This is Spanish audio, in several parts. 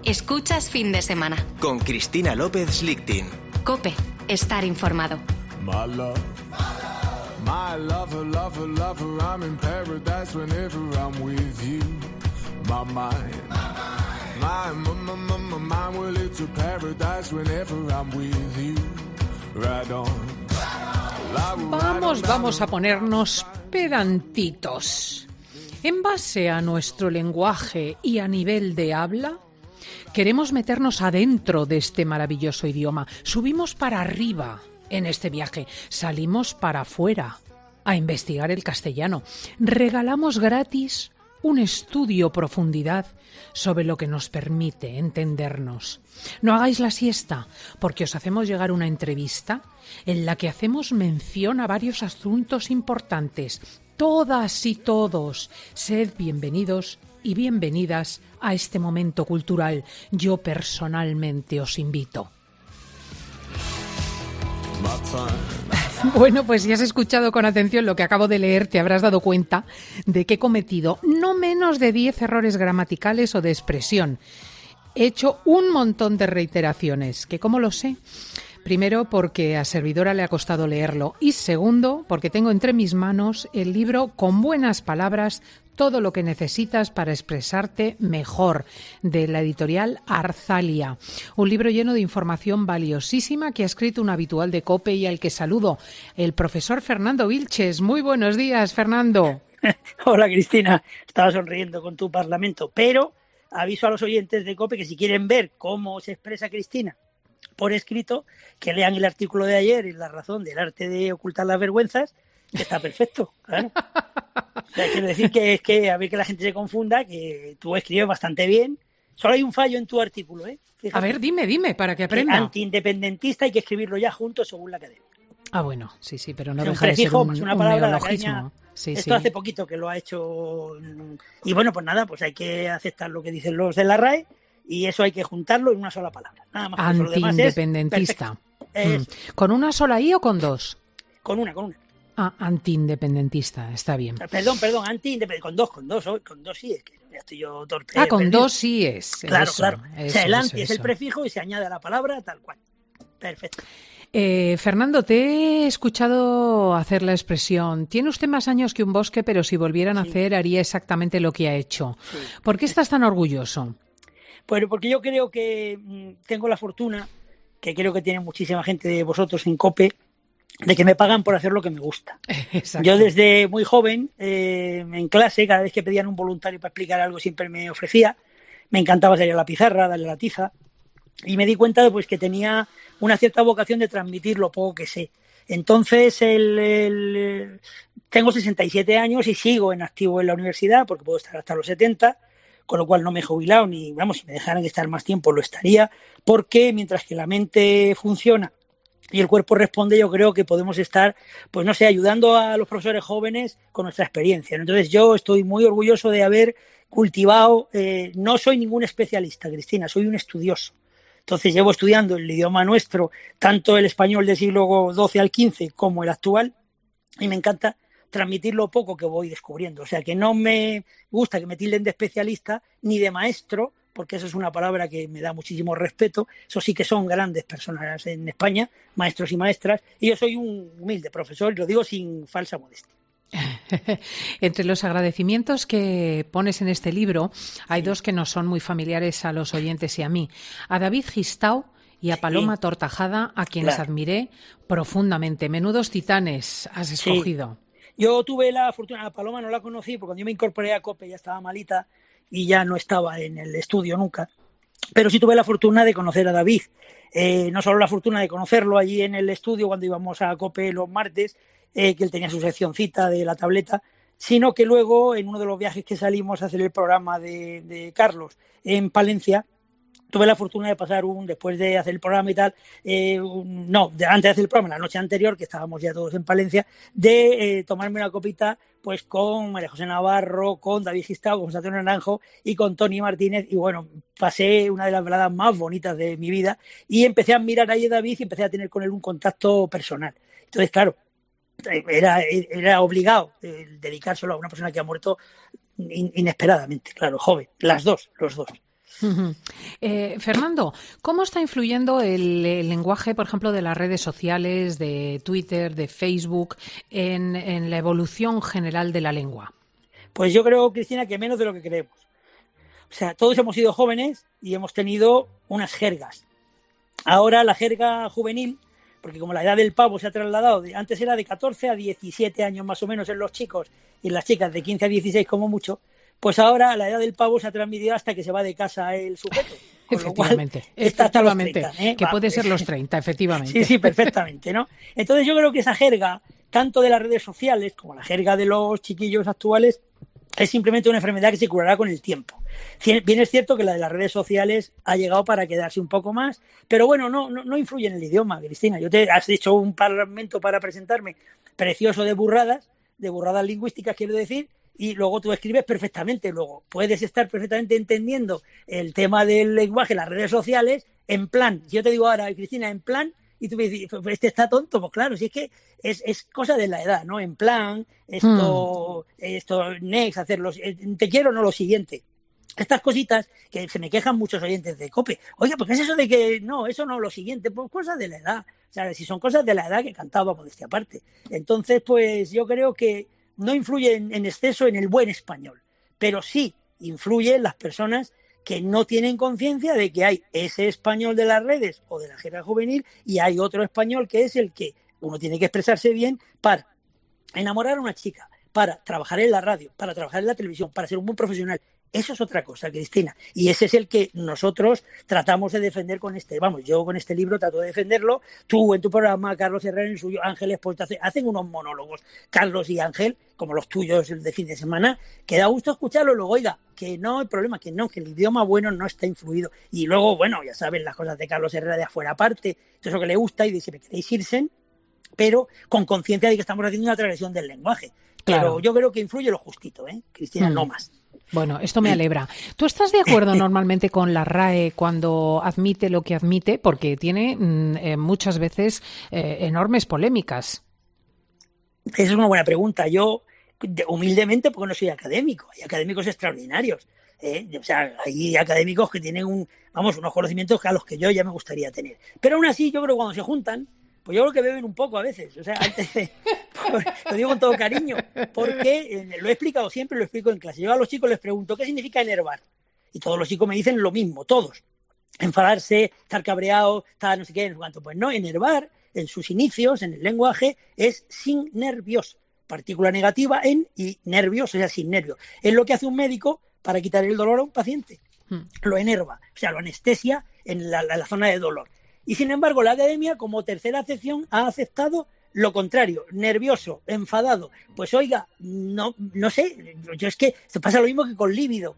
Escuchas Fin de Semana. Con Cristina López Lichtin. COPE. Estar informado. My love, my lover, lover, lover, I'm in paradise whenever I'm with you. My mind, my well, it's a paradise whenever I'm with you. Right on. Vamos a ponernos pedantitos. En base a nuestro lenguaje y a nivel de habla, queremos meternos adentro de este maravilloso idioma. Subimos para arriba en este viaje, salimos para afuera a investigar el castellano. Regalamos gratis un estudio profundidad sobre lo que nos permite entendernos. No hagáis la siesta, porque os hacemos llegar una entrevista en la que hacemos mención a varios asuntos importantes. Todas y todos, sed bienvenidos y bienvenidas a este momento cultural. Yo personalmente os invito. Bueno, pues si has escuchado con atención lo que acabo de leer, te habrás dado cuenta de que he cometido no menos de 10 errores gramaticales o de expresión. He hecho un montón de reiteraciones, que ¿cómo lo sé? Primero, porque a servidora le ha costado leerlo, y segundo, porque tengo entre mis manos el libro Con buenas palabras, todo lo que necesitas para expresarte mejor, de la editorial Arzalia. Un libro lleno de información valiosísima que ha escrito un habitual de COPE y al que saludo, el profesor Fernando Vilches. Muy buenos días, Fernando. Hola, Cristina. Estaba sonriendo con tu parlamento, pero aviso a los oyentes de COPE que si quieren ver cómo se expresa Cristina por escrito, que lean el artículo de ayer en La Razón del arte de ocultar las vergüenzas, que está perfecto, claro. O sea, quiero decir que es que, a ver que la gente se confunda, que tú escribes bastante bien. Solo hay un fallo en tu artículo, ¿eh? Fíjate, a ver, dime, para que aprenda. Antiindependentista, hay que escribirlo ya juntos según la academia. Ah, bueno, sí, pero no un deja de ser prefijo, más una palabra, neologismo. Esto hace poquito que lo ha hecho. Y bueno, pues nada, pues hay que aceptar lo que dicen los de la RAE y eso hay que juntarlo en una sola palabra. Nada más. Antiindependentista. ¿Con una sola I o con dos? Con una. Ah, antiindependentista, está bien. Perdón, antiindependentista, con dos sí, es que ya estoy yo torpe. Con dos sí es. Claro. O sea, el anti es el prefijo y se añade a la palabra tal cual. Perfecto. Fernando, te he escuchado hacer la expresión, tiene usted más años que un bosque, pero si volvieran a hacer haría exactamente lo que ha hecho. Sí. ¿Por qué estás tan orgulloso? Bueno, porque yo creo que tengo la fortuna, que creo que tiene muchísima gente de vosotros en COPE, de que me pagan por hacer lo que me gusta. Exacto. Yo desde muy joven, en clase, cada vez que pedían un voluntario para explicar algo, siempre me ofrecía. Me encantaba salir a la pizarra, darle la tiza. Y me di cuenta de pues, que tenía una cierta vocación de transmitir lo poco que sé. Entonces, tengo 67 años y sigo en activo en la universidad, porque puedo estar hasta los 70, con lo cual no me he jubilado, ni, si me dejaran estar más tiempo lo estaría, porque mientras que la mente funciona y el cuerpo responde, yo creo que podemos estar, pues no sé, ayudando a los profesores jóvenes con nuestra experiencia. Entonces yo estoy muy orgulloso de haber cultivado, no soy ningún especialista, Cristina, soy un estudioso. Entonces llevo estudiando el idioma nuestro, tanto el español del siglo XII al XV como el actual, y me encanta transmitir lo poco que voy descubriendo. O sea, que no me gusta que me tilden de especialista ni de maestro, porque eso es una palabra que me da muchísimo respeto. Eso sí que son grandes personas en España, maestros y maestras, y yo soy un humilde profesor, y lo digo sin falsa modestia. Entre los agradecimientos que pones en este libro, hay dos que no son muy familiares a los oyentes y a mí. A David Gistau y a Paloma Tortajada, a quienes admiré profundamente. Menudos titanes has escogido. Sí. Yo tuve la fortuna, a Paloma no la conocí, porque cuando yo me incorporé a COPE ya estaba malita y ya no estaba en el estudio nunca. Pero sí tuve la fortuna de conocer a David. No solo la fortuna de conocerlo allí en el estudio cuando íbamos a COPE los martes, que él tenía su seccioncita de la tableta, sino que luego en uno de los viajes que salimos a hacer el programa de Carlos en Palencia, tuve la fortuna de pasar después de hacer el programa y tal, antes de hacer el programa, la noche anterior, que estábamos ya todos en Palencia, de tomarme una copita pues con María José Navarro, con David Gistau, con José Antonio Naranjo y con Tony Martínez, y bueno, pasé una de las veladas más bonitas de mi vida y empecé a admirar ahí a David y empecé a tener con él un contacto personal. Entonces, claro, era obligado dedicárselo a una persona que ha muerto inesperadamente, claro, joven, los dos. Fernando, ¿cómo está influyendo el lenguaje, por ejemplo, de las redes sociales, de Twitter, de Facebook, en la evolución general de la lengua? Pues yo creo, Cristina, que menos de lo que creemos. O sea, todos hemos sido jóvenes y hemos tenido unas jergas. Ahora la jerga juvenil, porque como la edad del pavo se ha trasladado, antes era de 14 a 17 años más o menos en los chicos y en las chicas de 15 a 16 como mucho, pues ahora la edad del pavo se ha transmitido hasta que se va de casa el sujeto. Efectivamente, está hasta los 30, que puede ser los 30, efectivamente. Sí, perfectamente, ¿no? Entonces yo creo que esa jerga, tanto de las redes sociales como la jerga de los chiquillos actuales, es simplemente una enfermedad que se curará con el tiempo. Bien es cierto que la de las redes sociales ha llegado para quedarse un poco más, pero bueno, no influye en el idioma, Cristina. Has hecho un parlamento para presentarme precioso de burradas lingüísticas, quiero decir, y luego tú escribes perfectamente. Luego puedes estar perfectamente entendiendo el tema del lenguaje, las redes sociales, en plan. Si yo te digo ahora, Cristina, en plan, y tú me dices, este está tonto, pues claro, si es que es cosa de la edad, ¿no? En plan, esto next, hacerlos, te quiero, no lo siguiente. Estas cositas que se me quejan muchos oyentes de COPE. Oiga, ¿por qué es eso de que no, eso no, lo siguiente? Pues cosas de la edad. O sea, si son cosas de la edad que cantaba modestia aparte. Entonces, pues yo creo que no influye en exceso en el buen español, pero sí influye en las personas que no tienen conciencia de que hay ese español de las redes o de la jerga juvenil y hay otro español que es el que uno tiene que expresarse bien para enamorar a una chica, para trabajar en la radio, para trabajar en la televisión, para ser un buen profesional. Eso es otra cosa, Cristina, y ese es el que nosotros tratamos de defender yo con este libro trato de defenderlo, tú en tu programa, Carlos Herrera en el suyo, Ángeles, pues hacen unos monólogos, Carlos y Ángel, como los tuyos de fin de semana, que da gusto escucharlo, luego, oiga, que no hay problema, que el idioma bueno no está influido, y luego, bueno, ya saben las cosas de Carlos Herrera de afuera aparte, todo eso que le gusta y dice, me queréis irse, pero con conciencia de que estamos haciendo una transgresión del lenguaje. Claro. Pero yo creo que influye lo justito, Cristina, no más. Bueno, esto me alegra. ¿Tú estás de acuerdo normalmente con la RAE cuando admite lo que admite? Porque tiene muchas veces enormes polémicas. Esa es una buena pregunta. Yo, humildemente, porque no soy académico, hay académicos extraordinarios. O sea, hay académicos que tienen unos conocimientos a los que yo ya me gustaría tener. Pero aún así, yo creo que cuando se juntan, pues yo creo que beben un poco a veces, o sea, lo digo con todo cariño, porque lo he explicado siempre, lo explico en clase. Yo a los chicos les pregunto, ¿qué significa enervar? Y todos los chicos me dicen lo mismo, todos. Enfadarse, estar cabreado, estar no sé qué, no sé cuánto. Pues no, enervar, en sus inicios, en el lenguaje, es sin nervios. Partícula negativa en y nervios, o sea, sin nervios. Es lo que hace un médico para quitar el dolor a un paciente. Lo enerva, o sea, lo anestesia en la zona de dolor. Y sin embargo, la academia, como tercera acepción, ha aceptado lo contrario, nervioso, enfadado. Pues oiga, no sé, yo es que se pasa lo mismo que con lívido.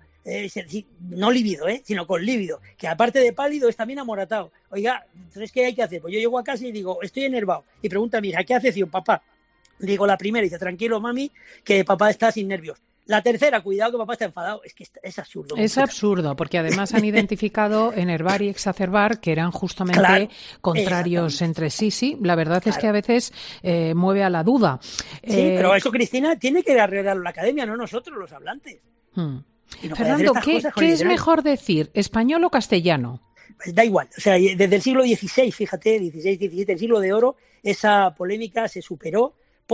No lívido, sino con lívido, que aparte de pálido es también amoratado. Oiga, entonces, ¿qué hay que hacer? Pues yo llego a casa y digo, estoy enervado. Y pregunta a mi hija, ¿qué acepción, papá? Digo la primera, y dice, tranquilo, mami, que papá está sin nervios. La tercera, cuidado que papá está enfadado. Es que es absurdo. Es absurdo, porque además han identificado enervar y exacerbar, que eran justamente contrarios entre sí. Sí, la verdad es que a veces mueve a la duda. Sí, pero eso, Cristina, tiene que arreglarlo la academia, no nosotros, los hablantes. No Fernando, ¿qué es mejor decir, español o castellano? Pues da igual. O sea, desde el siglo XVI, fíjate, XVI, XVII, el siglo de oro, esa polémica se superó.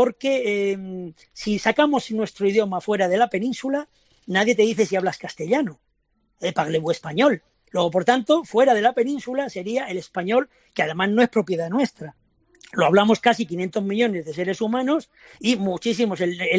Porque si sacamos nuestro idioma fuera de la península, nadie te dice si hablas castellano, parlez-vous español. Luego, por tanto, fuera de la península sería el español, que además no es propiedad nuestra. Lo hablamos casi 500 millones de seres humanos y muchísimos,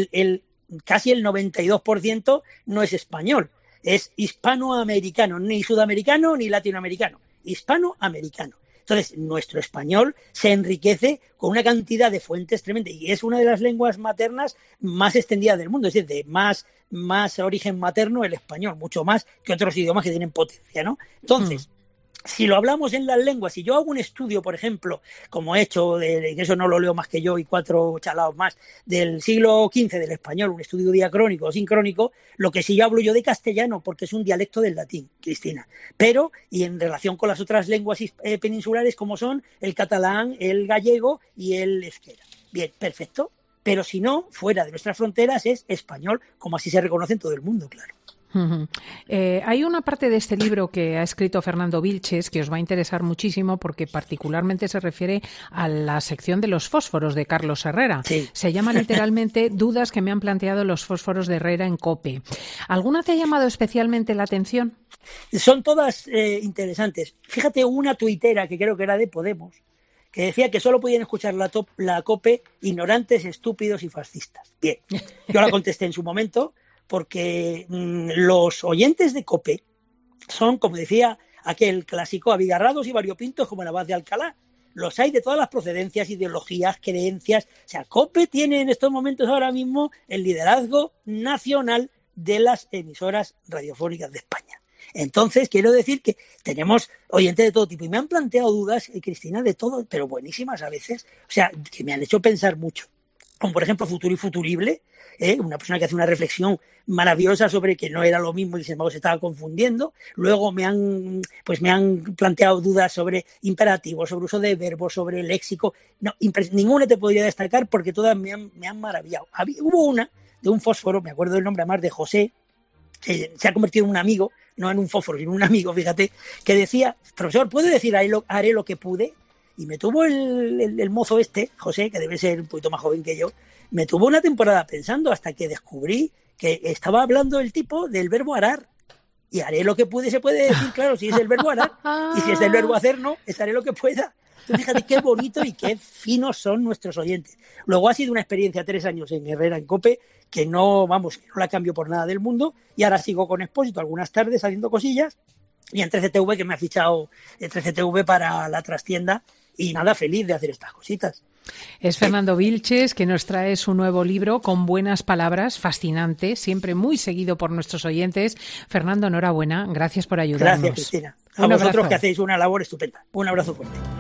casi el 92% no es español, es hispanoamericano, ni sudamericano ni latinoamericano, hispanoamericano. Entonces, nuestro español se enriquece con una cantidad de fuentes tremenda y es una de las lenguas maternas más extendidas del mundo, es decir, de más origen materno el español, mucho más que otros idiomas que tienen potencia, ¿no? Entonces, si lo hablamos en las lenguas, si yo hago un estudio, por ejemplo, como he hecho, que eso no lo leo más que yo y 4 chalados más, del siglo XV del español, un estudio diacrónico o sincrónico, lo que sí yo hablo yo de castellano, porque es un dialecto del latín, Cristina. Pero, y en relación con las otras lenguas peninsulares como son el catalán, el gallego y el euskera. Bien, perfecto. Pero si no, fuera de nuestras fronteras es español, como así se reconoce en todo el mundo, claro. Hay una parte de este libro que ha escrito Fernando Vilches que os va a interesar muchísimo porque particularmente se refiere a la sección de los fósforos de Carlos Herrera. Sí. Se llama literalmente Dudas que me han planteado los fósforos de Herrera en COPE. ¿Alguna te ha llamado especialmente la atención? Son todas interesantes. Fíjate, una tuitera que creo que era de Podemos, que decía que solo podían escuchar la COPE ignorantes, estúpidos y fascistas. Bien, yo la contesté en su momento, porque los oyentes de COPE son, como decía aquel clásico, abigarrados y variopintos como la Abad de Alcalá. Los hay de todas las procedencias, ideologías, creencias. O sea, COPE tiene en estos momentos ahora mismo el liderazgo nacional de las emisoras radiofónicas de España. Entonces, quiero decir que tenemos oyentes de todo tipo. Y me han planteado dudas, Cristina, de todo, pero buenísimas a veces. O sea, que me han hecho pensar mucho. Como por ejemplo Futuro y Futurible, una persona que hace una reflexión maravillosa sobre que no era lo mismo y sin embargo se estaba confundiendo. Luego me han planteado dudas sobre imperativos, sobre uso de verbos, sobre léxico. No, ninguna te podría destacar porque todas me han maravillado. Hubo una de un fósforo, me acuerdo del nombre además, de José, que se ha convertido en un amigo, no en un fósforo, sino en un amigo, fíjate, que decía: profesor, ¿puedo decir haré lo que pude? Y me tuvo el mozo José, que debe ser un poquito más joven que yo, me tuvo una temporada pensando hasta que descubrí que estaba hablando el tipo del verbo arar. Y haré lo que pude, se puede decir, claro, si es el verbo arar. Y si es el verbo hacer, no, haré lo que pueda. Entonces, fíjate qué bonito y qué finos son nuestros oyentes. Luego ha sido una experiencia 3 años en Herrera en COPE, que no la cambio por nada del mundo. Y ahora sigo con Expósito algunas tardes haciendo cosillas. Y en 13TV, que me ha fichado en 13TV para la trastienda. Y nada, feliz de hacer estas cositas. Es Fernando Vilches, que nos trae su nuevo libro con buenas palabras, fascinante, siempre muy seguido por nuestros oyentes. Fernando, enhorabuena, gracias por ayudarnos. Gracias, Cristina. A vosotros que hacéis una labor estupenda. Un abrazo fuerte.